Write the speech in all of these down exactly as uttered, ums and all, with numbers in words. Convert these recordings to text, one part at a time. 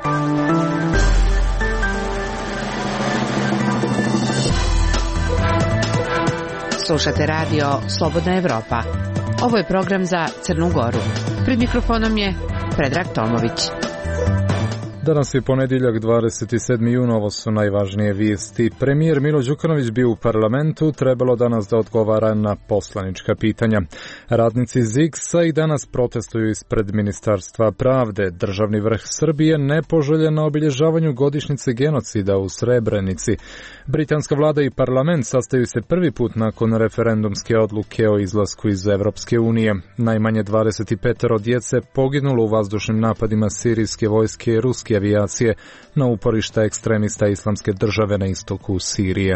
Slušate radio Slobodna Evropa. Ovo je program za Crnu Goru. Pred mikrofonom je Predrag Tomović. Danas je ponedjeljak, dvadeset sedmi jun, ovo su najvažnije vijesti. Premijer Milo Đukanović bio u parlamentu, trebalo danas da odgovara na poslanička pitanja. Radnici Zigsa i danas protestuju ispred Ministarstva pravde. Državni vrh Srbije nepoželjen na obilježavanju godišnjice genocida u Srebrenici. Britanska vlada i parlament sastaju se prvi put nakon referendumske odluke o izlasku iz Evropske unije. Najmanje dvadeset pet djece poginulo u vazdušnim napadima sirijske vojske i ruske avijacije na uporišta ekstremista Islamske države na istoku Sirije.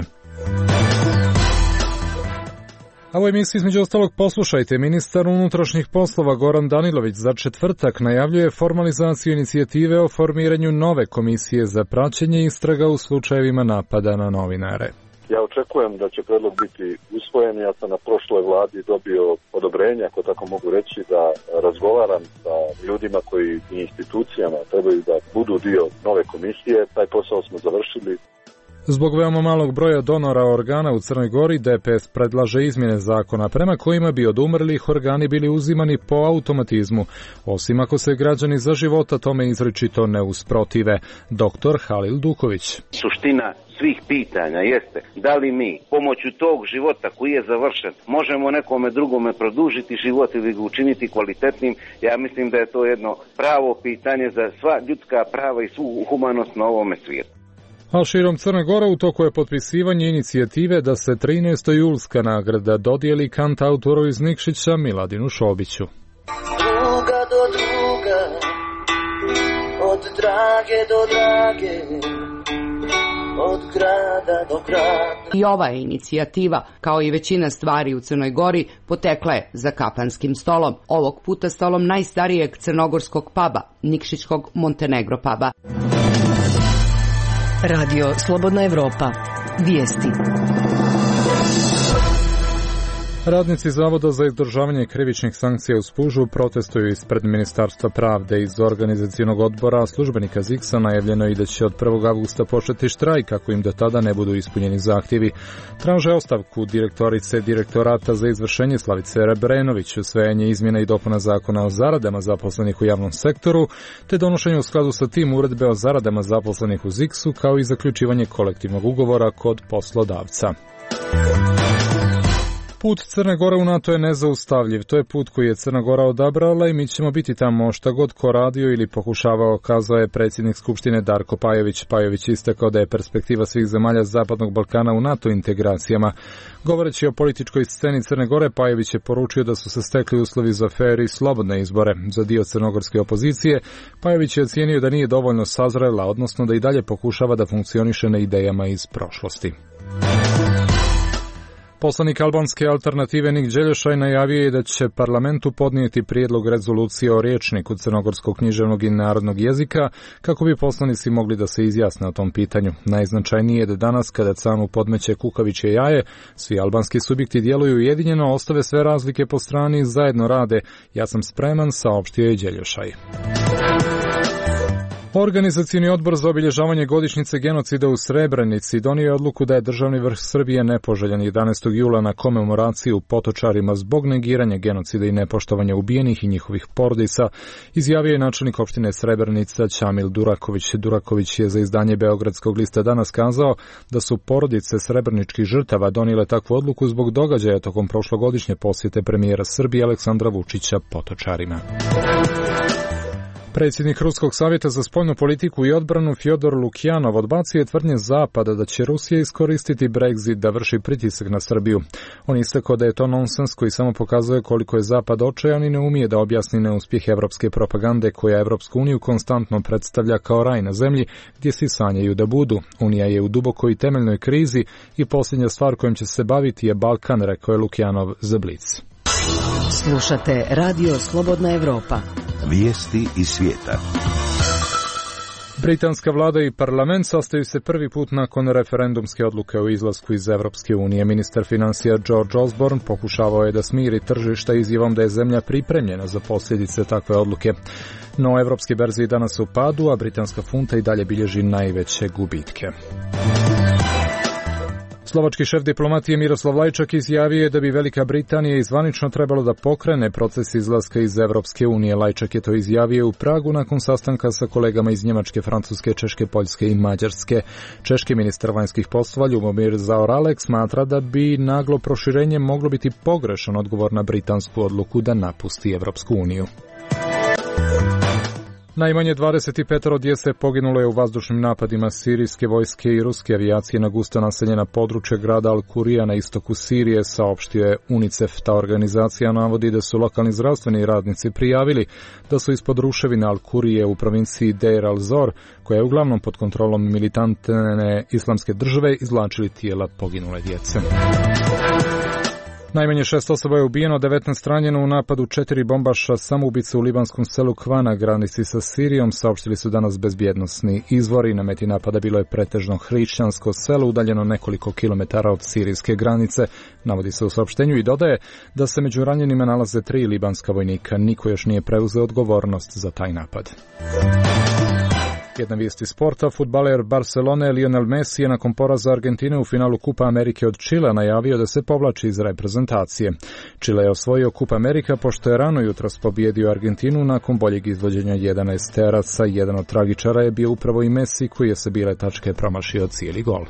A u emisiji između ostalog poslušajte, ministar unutrašnjih poslova Goran Danilović za četvrtak najavljuje formalizaciju inicijative o formiranju nove komisije za praćenje istraga u slučajevima napada na novinare. Ja očekujem da će predlog biti usvojen. Ja sam na prošloj vladi dobio odobrenje, ako tako mogu reći, da razgovaram sa ljudima koji i institucijama trebaju da budu dio nove komisije. Taj posao smo završili. Zbog veoma malog broja donora organa u Crnoj Gori, D P S predlaže izmjene zakona prema kojima bi od umrlih organi bili uzimani po automatizmu, osim ako se građani za života tome izričito ne usprotive. Doktor Halil Duković. Suština svih pitanja jeste da li mi pomoću tog života koji je završen možemo nekome drugome produžiti život ili ga učiniti kvalitetnim. Ja mislim da je to jedno pravo pitanje za sva ljudska prava i svu humanost na ovome svijetu. A širom Crne Gore u toku je potpisivanje inicijative da se trinaestojulska nagrada dodijeli kantautoru iz Nikšića Miladinu Šobiću. Druga do druga, od drage do drage, od grada do grada. I ova je inicijativa, kao i većina stvari u Crnoj Gori, potekla je za kafanskim stolom. Ovog puta stolom najstarijeg crnogorskog puba, Nikšićkog Montenegro puba. Radio Slobodna Evropa. Vijesti. Radnici Zavoda za izdržavanje krivičnih sankcija u Spužu protestuju ispred Ministarstva pravde. Iz organizacionog odbora službenika Zigsa najavljeno i da će od prvog avgusta početi štrajk ako im do tada ne budu ispunjeni zahtjevi. Traže ostavku direktorice Direktorata za izvršenje Slavice Rebrenović, usvajanje izmjena i dopuna zakona o zaradama zaposlenih u javnom sektoru, te donošenje u skladu sa tim uredbe o zaradama zaposlenih u Zigsu, kao i zaključivanje kolektivnog ugovora kod poslodavca. Put Crne Gore u NATO je nezaustavljiv. To je put koji je Crna Gora odabrala i mi ćemo biti tamo šta god ko radio ili pokušavao, kazao je predsjednik Skupštine Darko Pajović. Pajović istakao da je perspektiva svih zemalja Zapadnog Balkana u NATO integracijama. Govoreći o političkoj sceni Crne Gore, Pajović je poručio da su se stekli uslovi za fer i slobodne izbore. Za dio crnogorske opozicije, Pajović je ocijenio da nije dovoljno sazrela, odnosno da i dalje pokušava da funkcioniše na idejama iz prošlosti. Poslanik albanske alternative Nik Đeljošaj najavio je da će parlamentu podnijeti prijedlog rezolucije o rječniku crnogorskog književnog i narodnog jezika kako bi poslanici mogli da se izjasne o tom pitanju. Najznačajnije je da danas, kada Canu podmeće kukavičje jaje, svi albanski subjekti djeluju ujedinjeno, ostave sve razlike po strani i zajedno rade. Ja sam spreman, saopštio je Đeljošaj. Organizacioni odbor za obilježavanje godišnjice genocida u Srebrenici donio je odluku da je državni vrh Srbije nepoželjan jedanaestog jula na komemoraciju Potočarima zbog negiranja genocida i nepoštovanja ubijenih i njihovih porodica, izjavio je načelnik opštine Srebrenica Ćamil Duraković. Duraković je za izdanje Beogradskog lista danas kazao da su porodice srebreničkih žrtava donijele takvu odluku zbog događaja tokom prošlogodišnje posjete premijera Srbije Aleksandra Vučića Potočarima. Predsjednik Ruskog savjeta za spoljnu politiku i odbranu Fjodor Lukjanov odbacio je tvrdnje Zapada da će Rusija iskoristiti Brexit da vrši pritisak na Srbiju. On istakao da je to nonsens koji samo pokazuje koliko je Zapad očajan i ne umije da objasni neuspjeh evropske propagande koja Evropsku uniju konstantno predstavlja kao raj na zemlji gdje svi sanjaju da budu. Unija je u dubokoj i temeljnoj krizi i posljednja stvar kojom će se baviti je Balkan, rekao je Lukjanov za Blic. Slušate Radio Slobodna Evropa. Vijesti iz svijeta. Britanska vlada i parlament sastaju se prvi put nakon referendumske odluke o izlasku iz Evropske unije. Ministar financija George Osborne pokušavao je da smiri tržišta izjavom da je zemlja pripremljena za posljedice takve odluke. No, evropske berze i danas u padu, a britanska funta i dalje bilježi najveće gubitke. Slovački šef diplomatije Miroslav Lajčak izjavio je da bi Velika Britanija izvanično trebalo da pokrene proces izlaska iz Evropske unije. Lajčak je to izjavio u Pragu nakon sastanka sa kolegama iz Njemačke, Francuske, Češke, Poljske i Mađarske. Češki ministar vanjskih poslova Ljubomir Zaoralek smatra da bi naglo proširenje moglo biti pogrešan odgovor na britansku odluku da napusti Evropsku uniju. Najmanje dvadeset pet djece poginulo je u vazdušnim napadima sirijske vojske i ruske avijacije na gusto naseljena područja grada Al-Kurija na istoku Sirije, saopštio je UNICEF. Ta organizacija navodi da su lokalni zdravstveni radnici prijavili da su ispod ruševina Al-Kurije u provinciji Deir al-Zor, koja je uglavnom pod kontrolom militantne islamske države, izvlačili tijela poginule djece. Najmanje šest osoba je ubijeno, devetnaest ranjeno u napadu četiri bombaša samoubice u libanskom selu Kva na granici sa Sirijom, saopštili su danas bezbjednosni izvori. Na meti napada bilo je pretežno hrišćansko selo udaljeno nekoliko kilometara od sirijske granice, navodi se u saopštenju i dodaje da se među ranjenima nalaze tri libanska vojnika. Niko još nije preuzeo odgovornost za taj napad. Jedna vijest iz sporta, fudbaler Barcelone Lionel Messi je nakon poraza Argentine u finalu Kupa Amerike od Čilea najavio da se povlači iz reprezentacije. Čile je osvojio Kup Amerika pošto je rano jutros pobijedio Argentinu nakon boljeg izvođenja jedanaest teraca. Jedan od tragičara je bio upravo i Messi, koji je sa bile tačke promašio cijeli gol.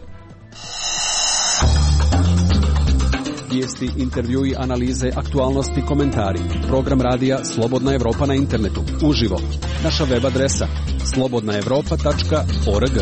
Vijesti, intervjui, analize, aktualnosti, komentari. Program radija Slobodna Evropa na internetu. Uživo. Naša web adresa slobodna evropa tačka org.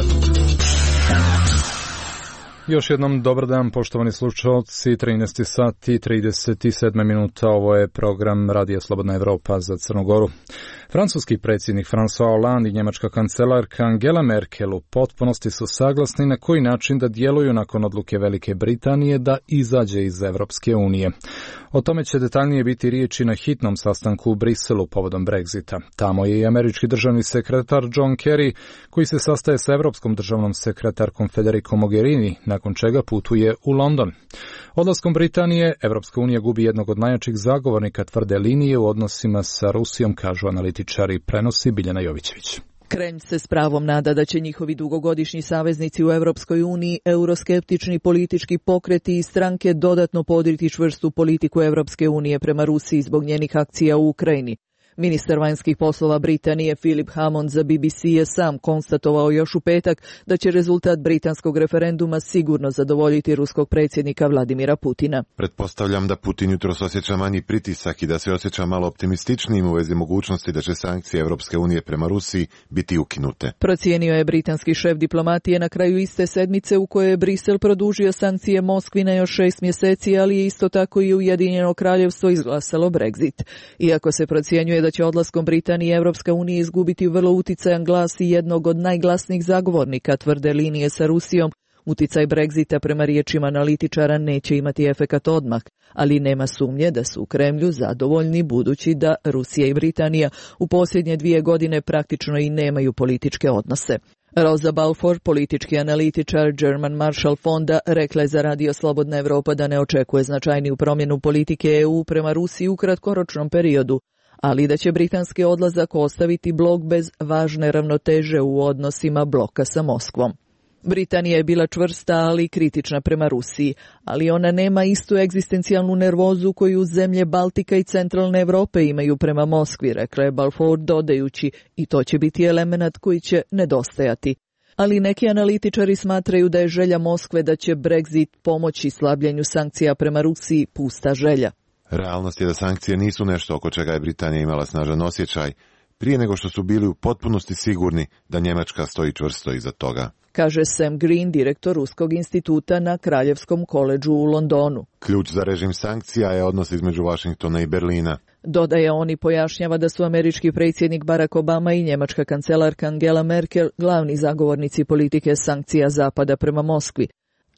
Još jednom dobar dan, poštovani slušalci, trinaest sati i trideset sedam minuta, ovo je program Radija Slobodna Evropa za Crnu Goru. Francuski predsjednik François Hollande i njemačka kancelarka Angela Merkel u potpunosti su saglasni na koji način da djeluju nakon odluke Velike Britanije da izađe iz Evropske unije. O tome će detaljnije biti riječi na hitnom sastanku u Briselu povodom Brexita. Tamo je i američki državni sekretar John Kerry, koji se sastaje sa evropskom državnom sekretarkom Federico Mogherini, nakon čega putuje u London. Odlaskom Britanije, Evropska unija gubi jednog od najjačih zagovornika tvrde linije u odnosima sa Rusijom, kažu analitičari, prenosi Biljana Jovićević. Kremlj se s pravom nada da će njihovi dugogodišnji saveznici u Europskoj uniji, euroskeptični politički pokreti i stranke dodatno podriti čvrstu politiku Europske unije prema Rusiji zbog njenih akcija u Ukrajini. Ministar vanjskih poslova Britanije Philip Hammond za B B C je sam konstatovao još u petak da će rezultat britanskog referenduma sigurno zadovoljiti ruskog predsjednika Vladimira Putina. Pretpostavljam da Putin jutros osjeća manji pritisak i da se osjeća malo optimističnijim u vezi mogućnosti da će sankcije Europske unije prema Rusiji biti ukinute. Procijenio je britanski šef diplomatije na kraju iste sedmice u kojoj je Brisel produžio sankcije Moskvi na još šest mjeseci, ali je isto tako i Ujedinjeno kraljevstvo izglasalo Brexit. Iako se procjenjuje da će odlaskom Britanije Evropska unija izgubiti vrlo uticajan glas i jednog od najglasnijih zagovornika tvrde linije sa Rusijom, uticaj Brexita prema riječima analitičara neće imati efekat odmah, ali nema sumnje da su u Kremlju zadovoljni budući da Rusija i Britanija u posljednje dvije godine praktično i nemaju političke odnose. Rosa Balfour, politički analitičar German Marshall Fonda, rekla je za Radio Slobodna Evropa da ne očekuje značajniju promjenu politike E U prema Rusiji u kratkoročnom periodu, ali da će britanski odlazak ostaviti blok bez važne ravnoteže u odnosima bloka sa Moskvom. Britanija je bila čvrsta, ali kritična prema Rusiji, ali ona nema istu egzistencijalnu nervozu koju zemlje Baltika i centralne Europe imaju prema Moskvi, rekla je Balfour dodajući, i to će biti element koji će nedostajati. Ali neki analitičari smatraju da je želja Moskve da će Brexit pomoći slabljenju sankcija prema Rusiji pusta želja. Realnost je da sankcije nisu nešto oko čega je Britanija imala snažan osjećaj, prije nego što su bili u potpunosti sigurni da Njemačka stoji čvrsto iza toga, kaže Sam Green, direktor Ruskog instituta na Kraljevskom koledžu u Londonu. Ključ za režim sankcija je odnos između Washingtona i Berlina. Dodaje on i pojašnjava da su američki predsjednik Barack Obama i njemačka kancelarka Angela Merkel glavni zagovornici politike sankcija Zapada prema Moskvi.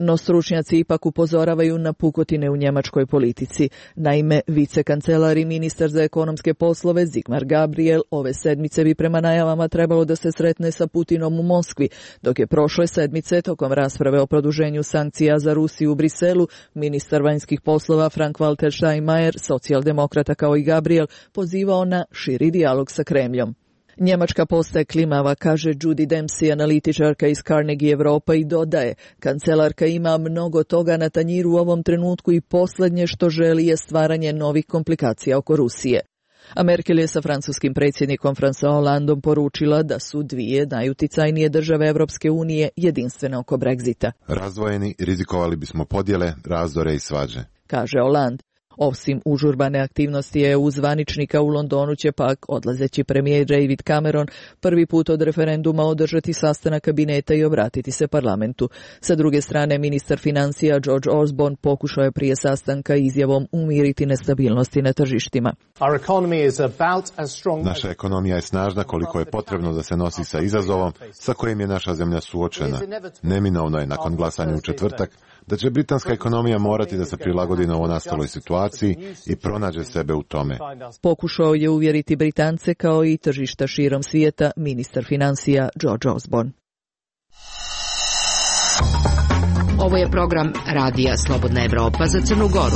No stručnjaci ipak upozoravaju na pukotine u njemačkoj politici. Naime, vicekancelar i ministar za ekonomske poslove Sigmar Gabriel ove sedmice bi prema najavama trebalo da se sretne sa Putinom u Moskvi, dok je prošle sedmice tokom rasprave o produženju sankcija za Rusiju u Briselu ministar vanjskih poslova Frank-Walter Steinmeier, socijaldemokrata kao i Gabriel, pozivao na širi dijalog sa Kremljom. Njemačka postaje klimava, kaže Judy Dempsey, analitičarka iz Carnegie Europa, i dodaje, kancelarka ima mnogo toga na tanjiru u ovom trenutku i posljednje što želi je stvaranje novih komplikacija oko Rusije. A Merkel je sa francuskim predsjednikom François Hollandom poručila da su dvije najuticajnije države Evropske unije jedinstvene oko Brexita. Razdvojeni rizikovali bismo podjele, razdore i svađe, kaže Hollande. Osim užurbane aktivnosti E U zvaničnika u Londonu će pak odlazeći premijer David Cameron prvi put od referenduma održati sastanak kabineta i obratiti se parlamentu. Sa druge strane, ministar financija George Osborne pokušao je prije sastanka izjavom umiriti nestabilnosti na tržištima. Naša ekonomija je snažna koliko je potrebno da se nosi sa izazovom sa kojim je naša zemlja suočena. Neminovno je nakon glasanja u četvrtak da će britanska ekonomija morati da se prilagodi novonastaloj situaciji i pronađe sebe u tome. Pokušao je uvjeriti Britance kao i tržišta širom svijeta ministar financija George Osborne. Ovo je program Radija Slobodna Evropa za Crnu Goru.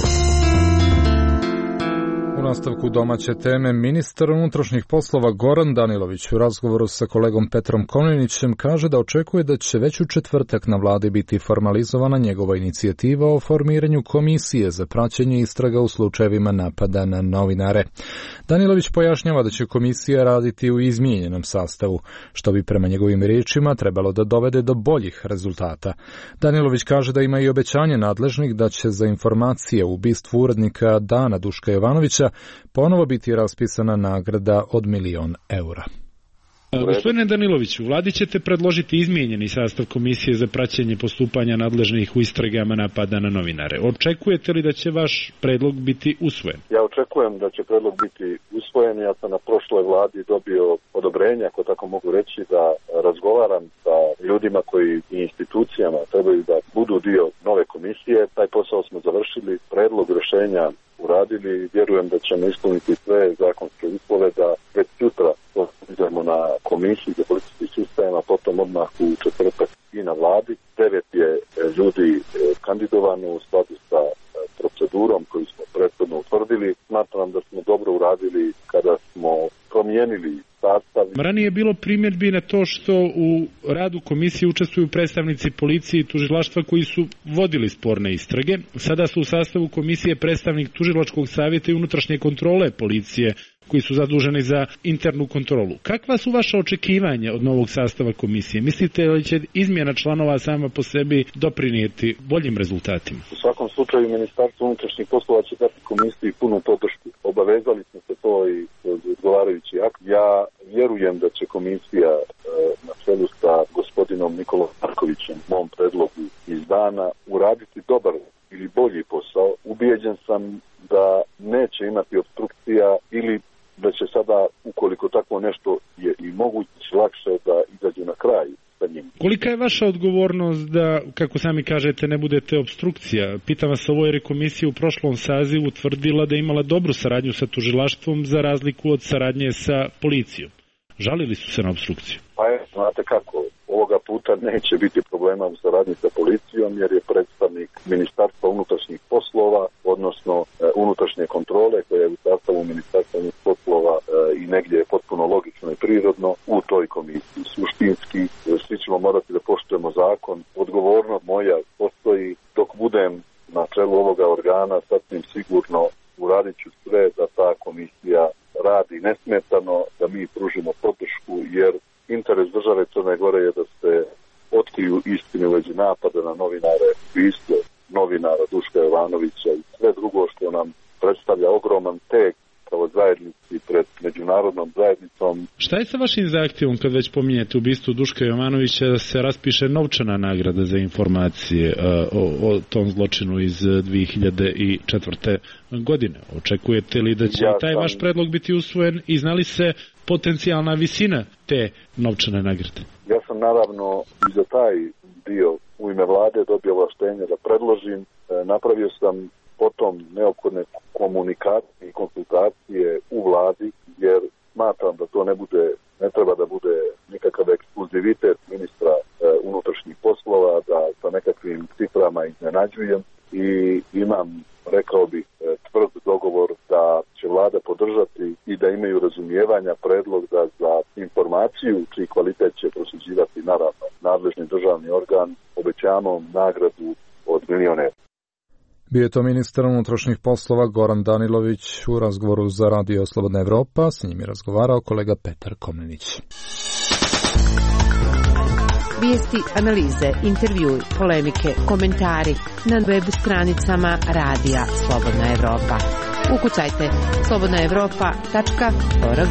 U nastavku domaće teme, ministar unutrašnjih poslova Goran Danilović u razgovoru sa kolegom Petrom Koninićem kaže da očekuje da će već u četvrtak na vladi biti formalizovana njegova inicijativa o formiranju komisije za praćenje istraga u slučajevima napada na novinare. Danilović pojašnjava da će komisija raditi u izmijenjenom sastavu, što bi prema njegovim riječima trebalo da dovede do boljih rezultata. Danilović kaže da ima i obećanje nadležnih da će za informacije u ubistvu urednika Dana Duška Jovanovića ponovo biti raspisana nagrada od milion eura. Gospodine Daniloviću, vladi ćete predložiti izmijenjeni sastav komisije za praćenje postupanja nadležnih u istragama napada na novinare. Očekujete li da će vaš predlog biti usvojen? Ja očekujem da će predlog biti usvojen. Ja sam na prošloj vladi dobio odobrenje, ako tako mogu reći, da razgovaram sa ljudima koji i institucijama trebaju da budu dio nove komisije. Taj posao smo završili, predlog rješenja uradili i vjerujem da ćemo ispuniti sve zakonske uslove da već sutra idemo na komisiji za politički sistem, a potom odmah u četvrtak i na vladi. Devet je ljudi kandidovano u skladu sa procedurom koju smo prethodno utvrdili. Smatram da smo dobro uradili kada smo promijenili sastav. Ranije je bilo primjedbi na to što u radu komisije učestvuju predstavnici policije i tužilaštva koji su vodili sporne istrage. Sada su u sastavu komisije predstavnik tužilačkog savjeta i unutrašnje kontrole policije koji su zaduženi za internu kontrolu. Kakva su vaša očekivanja od novog sastava komisije? Mislite li će izmjena članova sama po sebi doprinijeti boljim rezultatima? U svakom slučaju Ministarstvo unutrašnjih poslova će dati komisiji punu podršku. Obavezali smo se to i odgovarajući akt. Ja vjerujem da će komisija e, na čelu sa gospodinom Nikolom Markovićem, mom predlogu iz Dana, uraditi dobar ili bolji posao. Ubijeđen sam da neće imati obstrukcija ili da će sada, ukoliko tako nešto je i moguće, lakše da izađu na kraj sa njim. Kolika je vaša odgovornost da, kako sami kažete, ne budete obstrukcija? Pitam vas ovo jer je komisija u prošlom sazivu utvrdila da je imala dobru saradnju sa tužilaštvom za razliku od saradnje sa policijom. Žalili su se na obstrukciju? Pa je, znate kako, ovoga puta neće biti problema u saradnji sa policijom jer je predstavnik Ministarstva unutrašnjih poslova, odnosno e, unutrašnje kontrole koja je u sastavu Ministarstva unutrašnjih poslova e, i negdje je potpuno logično i prirodno u toj komisiji. Suštinski e, svi ćemo morati da poštujemo zakon. Odgovornost moja postoji dok budem na čelu ovoga organa, sasvim sigurno uradit ću sve da ta komisija radi nesmetano, da mi pružimo podršku, jer interes države Crne Gore je da se otkriju istine u vezi napada na novinare, ubistvo novinara Duška Jovanovića i sve drugo što nam predstavlja ogroman tek kao zajednici pred međunarodnom zajednicom. Šta je sa vašim zahtjevom kad već pominjete ubistvo Duška Jovanovića da se raspiše novčana nagrada za informacije o, o tom zločinu iz dvije hiljade četvrte. godine? Očekujete li da će ja taj sam... vaš predlog biti usvojen i zna li se potencijalna visina te novčane nagrade? Ja sam naravno i za taj dio u ime vlade dobio ovlaštenje da predložim. E, napravio sam potom neophodne komunikacije i konsultacije u vladi, jer smatram da to ne bude, ne treba da bude nikakav ekskluzivitet ministra e, unutrašnjih poslova, da sa nekakvim ciframa iznenađujem i imam, rekao bih, tvrd dogovor da će vlada podržati i da imaju razumijevanja predlog da za informaciju čiji kvalitet će prosuđivati naravno nadležni državni organ obećamo nagradu od milion evra. Bio je to ministar unutrašnjih poslova Goran Danilović u razgovoru za Radio Slobodna Evropa. S njim je razgovarao kolega Petar Komnenić. Vijesti, analize, intervjui, polemike, komentari na web stranicama Radija Slobodna Evropa. Ukucajte slobodna evropa tačka org.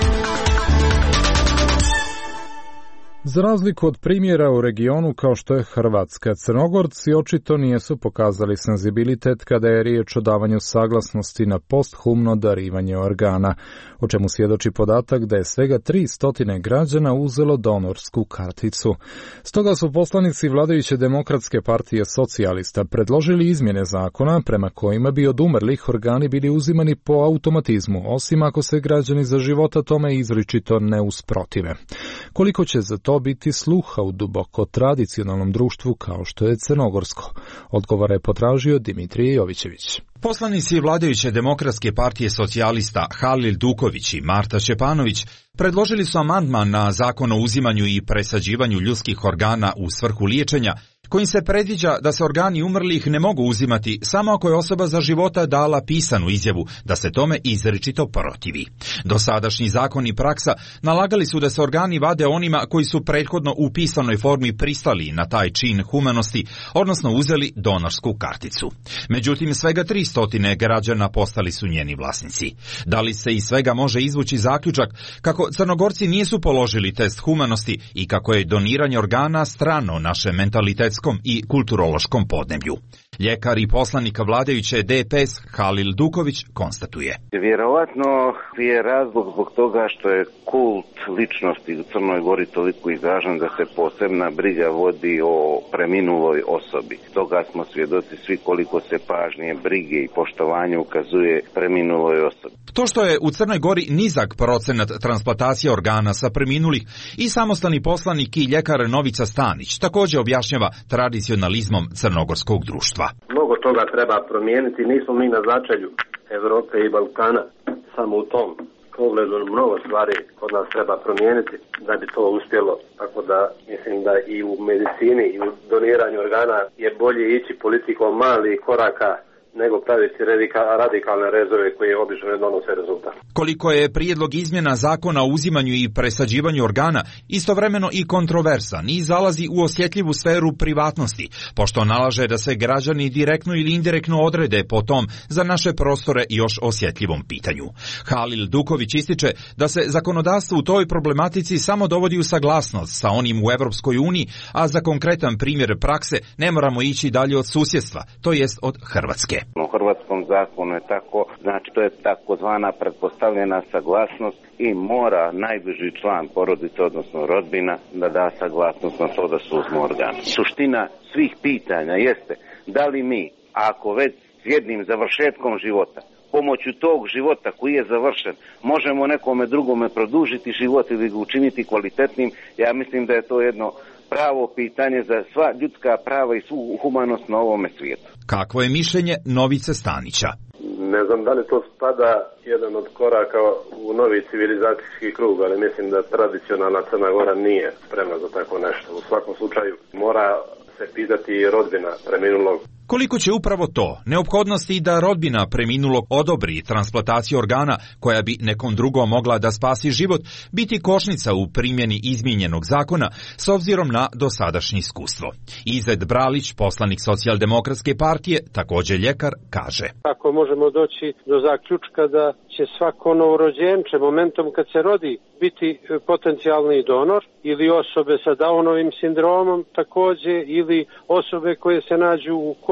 Za razliku od primjera u regionu kao što je Hrvatska, Crnogorci očito nisu pokazali senzibilitet kada je riječ o davanju saglasnosti na posthumno darivanje organa, o čemu svjedoči podatak da je svega tri stotine građana uzelo donorsku karticu. Stoga su poslanici vladajuće Demokratske partije socijalista predložili izmjene zakona prema kojima bi od umrlih organi bili uzimani po automatizmu, osim ako se građani za života tome izričito ne usprotive. Koliko će za to biti sluha u duboko tradicionalnom društvu kao što je crnogorsko? Odgovore je potražio Dimitrije Jovićević. Poslanici vladajuće Demokratske partije socijalista Halil Duković i Marta Šćepanović predložili su amandman na zakon o uzimanju i presađivanju ljudskih organa u svrhu liječenja, kojim se predviđa da se organi umrlih ne mogu uzimati samo ako je osoba za života dala pisanu izjavu da se tome izričito protivi. Dosadašnji zakon i praksa nalagali su da se organi vade onima koji su prethodno u pisanoj formi pristali na taj čin humanosti, odnosno uzeli donorsku karticu. Međutim, svega tri stotine građana postali su njeni vlasnici. Da li se iz svega može izvući zaključak kako Crnogorci nisu položili test humanosti i kako je doniranje organa strano našem mentalitetskom i kulturološkom podneblju? Ljekar i poslanik vladajuće D P S Halil Duković konstatuje. Vjerovatno je razlog zbog toga što je kult ličnosti u Crnoj Gori toliko izražen da se posebna briga vodi o preminuloj osobi. Toga smo svjedoci svi koliko se pažnje, brige i poštovanja ukazuje preminuloj osobi. To što je u Crnoj Gori nizak procenat transplantacije organa sa preminulih i samostalni poslanik i ljekar Novica Stanić također objašnjava tradicionalizmom crnogorskog društva. Mnogo toga treba promijeniti, nismo mi na začelju Evrope i Balkana, samo u tom pogledu mnogo stvari kod nas treba promijeniti da bi to uspjelo, tako da mislim da i u medicini i u doniranju organa je bolje ići politikom malih koraka nego praviti radikalne rezove koje obično ne donose rezultat. Koliko je prijedlog izmjena zakona o uzimanju i presađivanju organa istovremeno i kontroversan i zalazi u osjetljivu sferu privatnosti, pošto nalaže da se građani direktno ili indirektno odrede po tom za naše prostore još osjetljivom pitanju. Halil Duković ističe da se zakonodavstvo u toj problematici samo dovodi u saglasnost sa onim u Evropskoj uniji, a za konkretan primjer prakse ne moramo ići dalje od susjedstva, to jest od Hrvatske. U hrvatskom zakonu je tako, znači to je takozvana pretpostavljena saglasnost i mora najbliži član porodice, odnosno rodbina, da da saglasnost na to da se uzmu organe. Suština svih pitanja jeste da li mi, ako već s jednim završetkom života, pomoću tog života koji je završen, možemo nekome drugome produžiti život ili ga učiniti kvalitetnim, ja mislim da je to jedno pravo pitanje za sva ljudska prava i svu humanost na ovome svijetu. Kakvo je mišljenje Novice Stanića? Ne znam da li to spada jedan od koraka u novi civilizacijski krug, ali mislim da tradicionalna Crna Gora nije spremna za tako nešto. U svakom slučaju mora se pitati rodbina preminulog. Koliko će upravo to, neophodnosti da rodbina preminulog odobri transplantaciju organa koja bi nekom drugom mogla da spasi život, biti kočnica u primjeni izmijenjenog zakona s obzirom na dosadašnje iskustvo. Izet Bralić, poslanik Socijaldemokratske partije, također ljekar, kaže. Ako možemo doći do zaključka da će svako novorođenče momentom kad se rodi biti potencijalni donor ili osobe sa Downovim sindromom također ili osobe koje se nađu u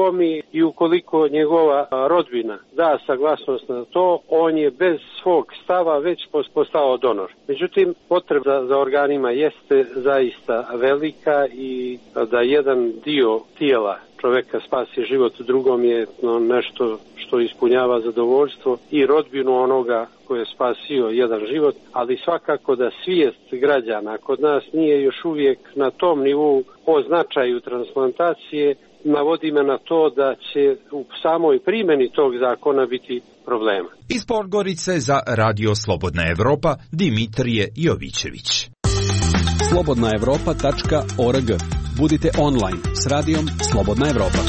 pomi i ukoliko njegova rodbina da saglasnost na to, on je bez svog stava već postao donor. Međutim, potreba za organima jeste zaista velika i da jedan dio tijela čoveka spasi život, drugom je nešto što ispunjava zadovoljstvo i rodbinu onoga koji je spasio jedan život, ali svakako da svijest građana kod nas nije još uvijek na tom nivou o značaju transplantacije, navodi me na to da će u samoj primjeni tog zakona biti problema. Iz Podgorice za Radio Slobodna Evropa Dimitrije Jovićević. slobodna evropa tačka org. Budite online s radijom Slobodna Evropa.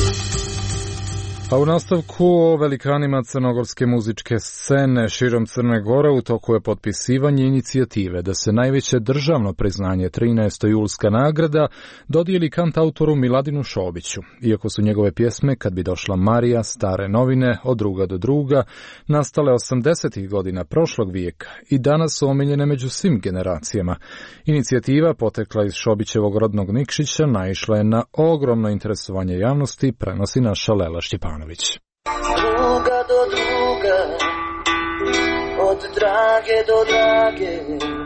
A u nastavku o velikanima crnogorske muzičke scene širom Crne Gore u toku je potpisivanje inicijative da se najveće državno priznanje trinaesta julska nagrada dodijeli kantautoru Miladinu Šobiću. Iako su njegove pjesme Kad bi došla Marija, Stare novine, Od druga do druga, nastale osamdesetih godina prošlog vijeka i danas su omiljene među svim generacijama. Inicijativa, potekla iz Šobićevog rodnog Nikšića, naišla je na ogromno interesovanje javnosti, prenosi naša Lela Štipanović. Druga do druga, od drage do drage,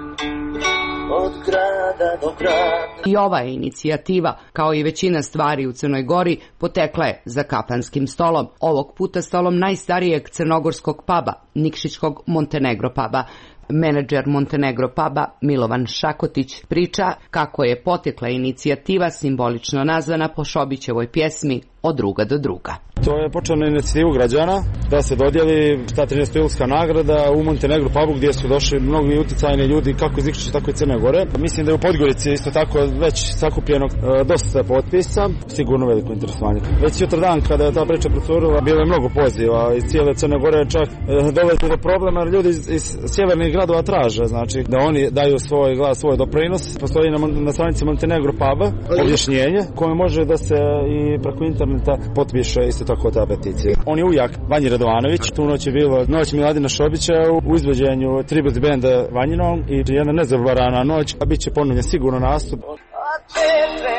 od grada do grada. I ova je inicijativa, kao i većina stvari u Crnoj Gori, potekla je za kafanskim stolom. Ovog puta stolom najstarijeg crnogorskog paba, Nikšićkog Montenegro paba. Menadžer Montenegro puba Milovan Šakotić priča kako je potekla inicijativa simbolično nazvana po Šobićevoj pjesmi Od druga do druga. To je počelo na inicijativu građana da se dodijeli ta trinaesta julska nagrada u Montenegro pubu gdje su došli mnogi uticajni ljudi kako iz Nikšića tako i Crne Gore. Mislim da je u Podgorici isto tako već sakupljeno dosta potpisa, sigurno veliko interesovanje. Već jutro dan kada je ta priča procurila bilo je mnogo poziva iz cijele Crne Gore, čak dolazi do problema jer ljudi iz, iz sjevernih gradova traže, znači da oni daju svoj glas, svoj doprinos. Postoji na, na stranici Montenegro puba objašnjenje koje može da se i preko interneta potpiše isto tako ta peticija. On je ujak Vanji Radovanović. Tu noć je bilo noć Miladina Šobića u izvođenju tribut benda Vanjinom i jedna nezaboravna noć, a bit će ponovljen sigurno nastup. A tebe,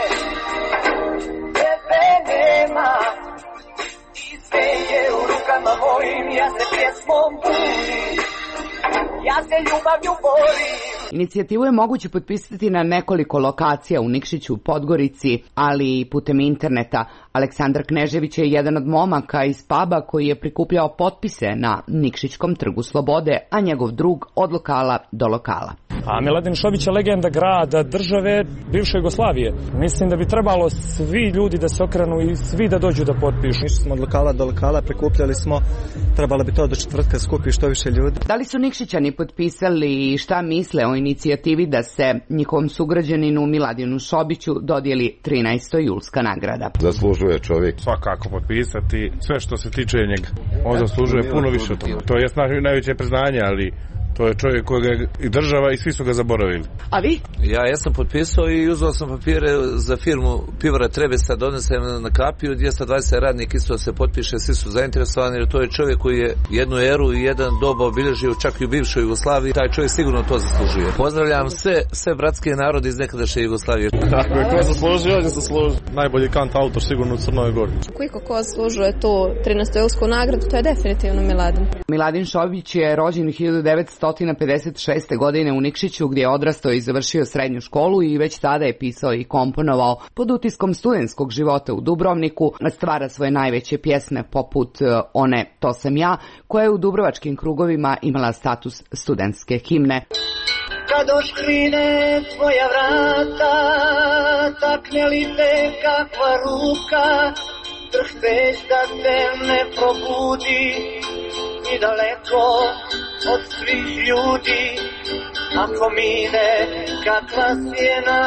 tebe nema, i sve je u rukama mojim, ja se pjesmom budim, ja se ljubavlju borim. Inicijativu je moguće potpisati na nekoliko lokacija u Nikšiću, Podgorici, ali i putem interneta. Aleksandar Knežević je jedan od momaka iz puba koji je prikupljao potpise na Nikšićkom trgu Slobode, a njegov drug od lokala do lokala. A Miladin Šobić je legenda grada, države, bivše Jugoslavije. Mislim da bi trebalo svi ljudi da se okrenu i svi da dođu da potpišu. Išli smo od lokala do lokala, prikupljali smo, trebalo bi to do četvrtka skupi što više ljudi. Da li su Nikšićani potpisali i šta misle o inicijativi da se njihovom sugrađaninu Miladinu Šobiću dodijeli trinaesta julska nagrada? Zaslužuje čovjek. Svakako potpisati sve što se tiče njega. On zaslužuje puno više od toga. To je najveće priznanje, ali to je čovjek kojeg je i država i svi su ga zaboravili. A vi? Ja jesam potpisao i uzeo sam papire za firmu Pivara Trebesa, donesem na kapiju, dvjesto dvadeset radnik isto se potpiše, svi su zainteresovani jer to je čovjek koji je jednu eru i jedan doba obilježio čak i u bivšoj Jugoslaviji. Taj čovjek sigurno to zaslužuje. Pozdravljam sve, sve bratske narode iz nekadašnje Jugoslavije. Tako je, ko zaslužuje, on je zaslužuje. Najbolji kant autor sigurno u Crnoj Gori. Koliko ko zaslužuje tu trinaestu julsku nagradu, to je definitivno Miladin. Miladin Šobić je rođen hiljadu devetsto pedeset šeste. godine u Nikšiću gdje je odrastao i završio srednju školu i već tada je pisao i komponovao. Pod utiskom studentskog života u Dubrovniku stvara svoje najveće pjesme poput one To sam ja, koja je u dubrovačkim krugovima imala status studentske himne. Kad oškrine tvoja vrata, takne li te kakva ruka, drhteć da te ne probudi i daleko od svih ljudi, ako mine kakva sjena,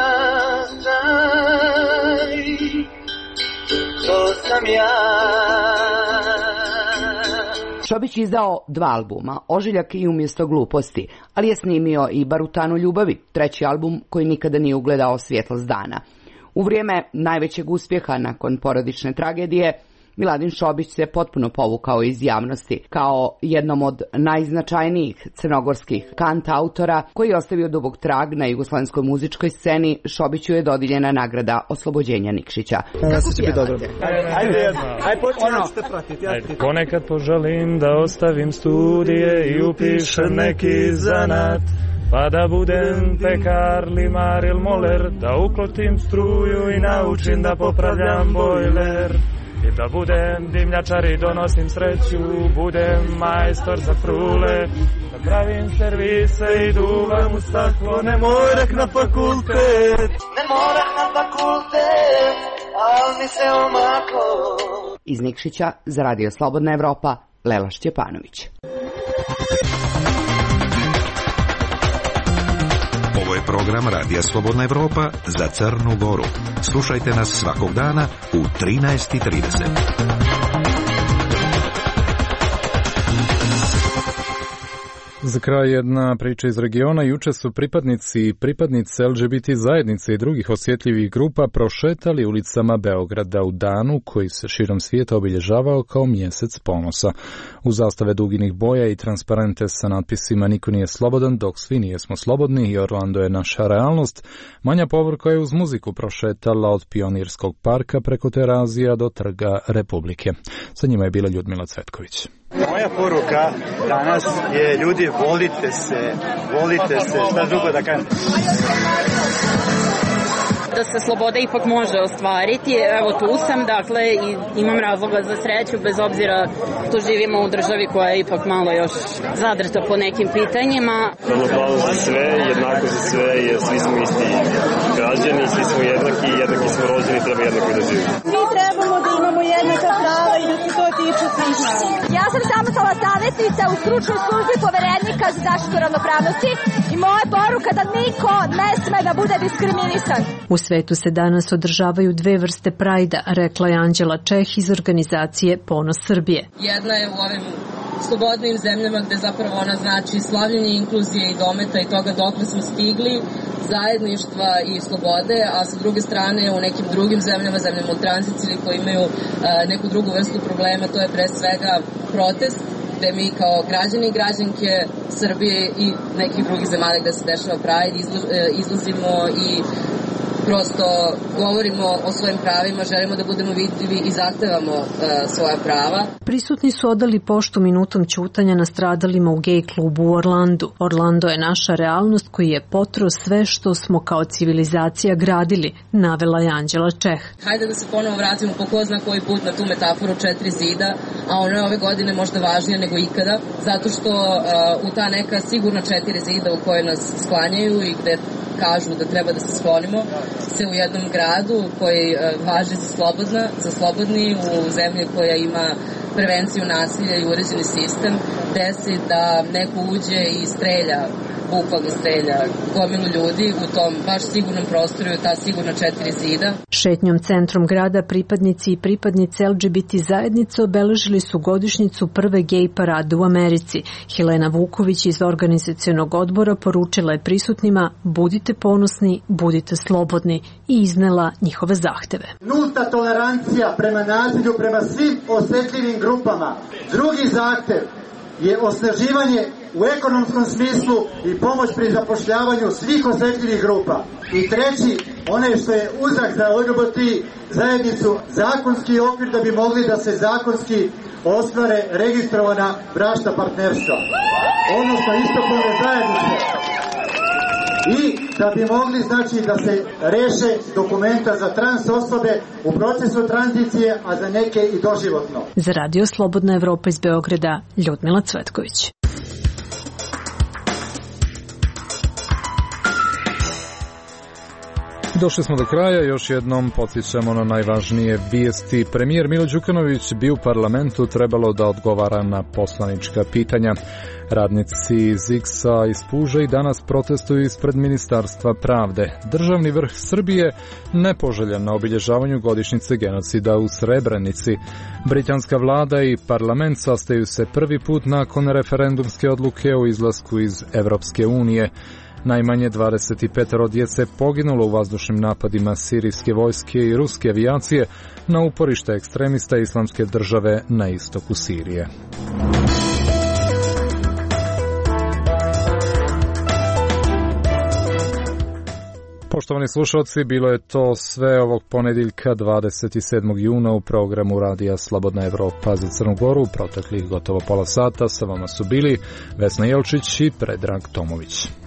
znaj, to sam ja. Šobić izdao dva albuma, Ožiljak i Umjesto gluposti, ali je snimio i Barutanu ljubavi, treći album koji nikada nije ugledao svjetlost dana. U vrijeme najvećeg uspjeha nakon porodične tragedije, Miladin Šobić se potpuno povukao iz javnosti. Kao jednom od najznačajnijih crnogorskih kantautora koji je ostavio dubok trag na jugoslovenskoj muzičkoj sceni, Šobiću je dodijeljena nagrada Oslobođenja Nikšića. Kako pjevate? Ajde, ajde, počnemo. Ponekad poželim da ostavim studije i upišem neki zanat, pa da budem pekar, limar ili moler, da uklotim struju i naučim da popravljam bojler. I da budem dimljačar i donosim sreću, budem majstor za frule, da pravim servise i duvam u staklo, ne morak na fakultet. Ne morak na fakultet, al mi se omaklo. Iz Nikšića za Radio Slobodna Evropa, Lela Šćepanović. Ovo je program Radija Slobodna Evropa za Crnu Goru. Slušajte nas svakog dana u trinaest i trideset. Za kraj jedna priča iz regiona. Juče su pripadnici i pripadnice L G B T zajednice i drugih osjetljivih grupa prošetali ulicama Beograda u danu koji se širom svijeta obilježavao kao mjesec ponosa. U zastave duginih boja i transparente sa natpisima "Niko nije slobodan dok svi nijesmo slobodni" i "Orlando je naša realnost", Manja Povorka je uz muziku prošetala od Pionirskog parka preko Terazija do Trga Republike. Sa njima je bila Ljudmila Cvetković. Moja poruka danas je: ljudi, volite se, volite se, šta drugo da kažem. Da se sloboda ipak može ostvariti. Evo tu sam, dakle, i imam razloga za sreću, bez obzira što živimo u državi koja je ipak malo još zadrta po nekim pitanjima. Ravnopravnost za sve, jednako za sve, jer svi smo isti građani, svi smo jednaki, jednaki smo rođeni, treba jednako da živimo. Svi trebamo da imamo jednaka prava i da se to tiče svih nas. Ja sam samostalna savjetnica u stručnoj službi poverenika za zaštitu ravnopravnosti i moja poruka da niko ne sme da bude diskriminisan. U svetu se danas održavaju dve vrste prajda, rekla je Anđela Čeh iz organizacije Ponos Srbije. Jedna je u ovim slobodnim zemljama gde zapravo ona znači slavljenje inkluzije i dometa i toga dokle smo stigli, zajedništva i slobode, a sa druge strane u nekim drugim zemljama, zemljama u tranziciji koji imaju uh, neku drugu vrstu problema, to je pre svega protest, gde mi kao građani i građanke Srbije i nekih drugih zemalja gde se dešava Pride izlazimo i prosto govorimo o svojim pravima, želimo da budemo vidljivi i zahtevamo uh, svoja prava. Prisutni su odali poštu minutom ćutanja nastradalima u gej klubu u Orlandu. Orlando je naša realnost koji je potro sve što smo kao civilizacija gradili, navela je Anđela Čeh. Hajde da se ponovo vratimo po ko zna koji put na tu metaforu četiri zida, a ona je ove godine možda važnija nego ikada, zato što uh, u ta neka sigurna četiri zida u koje nas sklanjaju i gde kažu da treba da se sklonimo, se u jednom gradu koji uh, važi za slobodna, za slobodni, u zemlji koja ima prevenciju nasilja i uređeni sistem, desi da neko uđe i strelja, bukvalno strelja gomilu ljudi u tom baš sigurnom prostoru, ta sigurna četiri zida. Šetnjom centrom grada pripadnici i pripadnice L G B T zajednice obeležili su godišnjicu prve gej parade u Americi. Helena Vuković iz organizacionog odbora poručila je prisutnima: budite ponosni, budite slobodni, i iznela njihove zahteve. Nulta tolerancija prema nasilju, prema svim osjetljivim grupama. Drugi zahtev je osnaživanje u ekonomskom smislu i pomoć pri zapošljavanju svih osjetljivih grupa. I treći, onaj što je uzak za L G B T zajednicu, zakonski okvir da bi mogli da se zakonski ostvare registrovana bračna partnerstva, odnosno istopolne zajednice. I da bi mogli, znači, da se reše dokumenta za trans osobe u procesu tranzicije, a za neke i doživotno. Za Radio Slobodna Evropa iz Beograda, Ljudmila Cvetković. Došli smo do kraja, još jednom podsjećamo na najvažnije vijesti. Premijer Milo Đukanović bi u parlamentu trebalo da odgovara na poslanička pitanja. Radnici Ziksa iz Puža i danas protestuju ispred Ministarstva pravde. Državni vrh Srbije nepoželjan na obilježavanju godišnjice genocida u Srebrenici. Britanska vlada i parlament sastaju se prvi put nakon referendumske odluke o izlasku iz Evropske unije. Najmanje dvadeset pet djece poginulo u vazdušnim napadima sirijske vojske i ruske avijacije na uporište ekstremista Islamske države na istoku Sirije. Poštovani slušalci, bilo je to sve ovog ponedjeljka dvadeset sedmog juna u programu Radija Slobodna Evropa za Crnu Goru. U proteklih gotovo pola sata sa vama su bili Vesna Jelčić i Predrag Tomović.